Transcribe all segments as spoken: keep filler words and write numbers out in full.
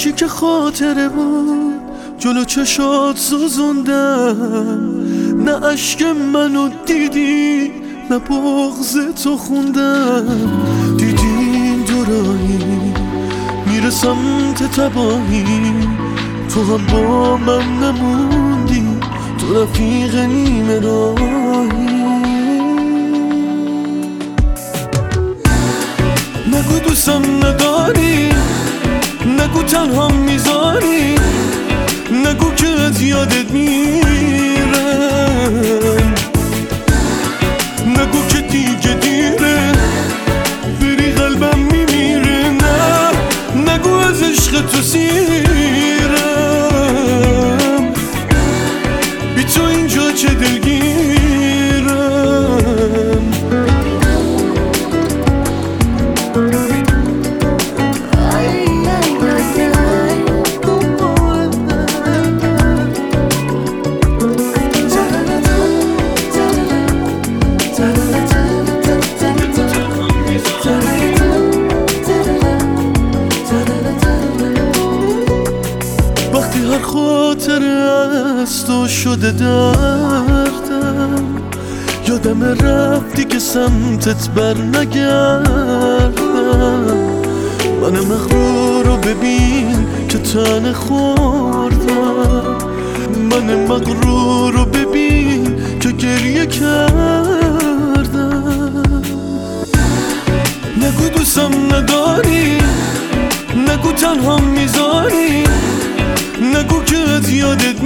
چی که خاطره بود جلو چشات سوزوندم، نه عشق منو دیدی نه بغض تو خوندم. دیدی این دوراهی میره سمت تباهی، تو هم با من نموندی، تو رفیق نیمه راهی. نگو دوستم نداری، نگو تنها میذاری، نگو که از یادت میرم، نگو که دیگه دیره بری قلبم میمیره، نه نگو از عشق تو سیرم، بی تو اینجا چه دلگیرم. وقتی هر خاطر از تو شده دردم، یادم رفتی که سمتت بر نگردم. من مغرور رو ببین که تن خوردم، من مغرور رو ببین که گریه کردم. نگو دوستم نداری، نگو تنها میذاری، نگو که از یادت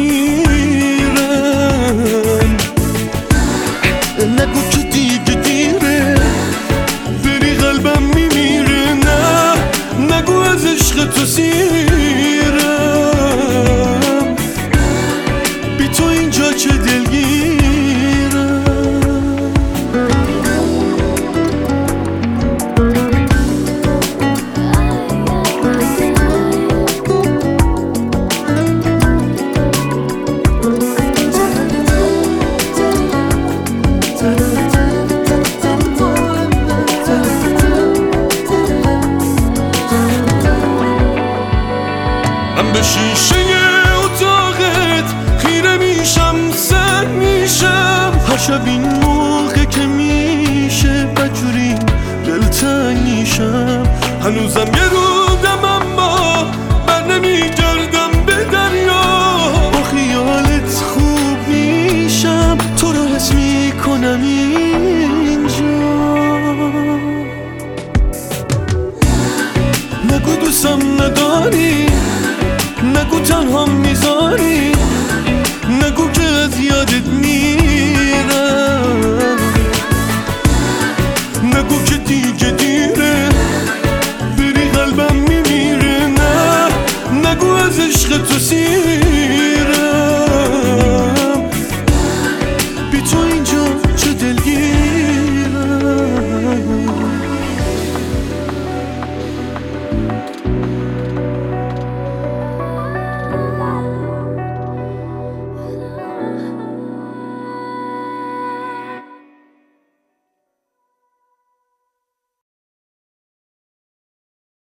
میرم، نگو که دیگه دیره بری قلبم میمیره، نه نگو از عشق تو سیرم، بی تو اینجا چه دلگیرم. من به شیشه اتاقت خیره میشم، سر میشم هر شب این موقع که میشه بدجوری دلتنگ میشم. هنوزم یه رودم اما بر نمیگردم به دریا، با خیالت خوب میشم، تو رو حس میکنم اینجا. نگو دوستم نداری، نگو تنها میذاری، نگو که از یادت میرم، نگو که دیگه دیره بری قلبم میمیره، نه نگو از عشق تو سیرم، بی تو اینجا چه دلگیرم.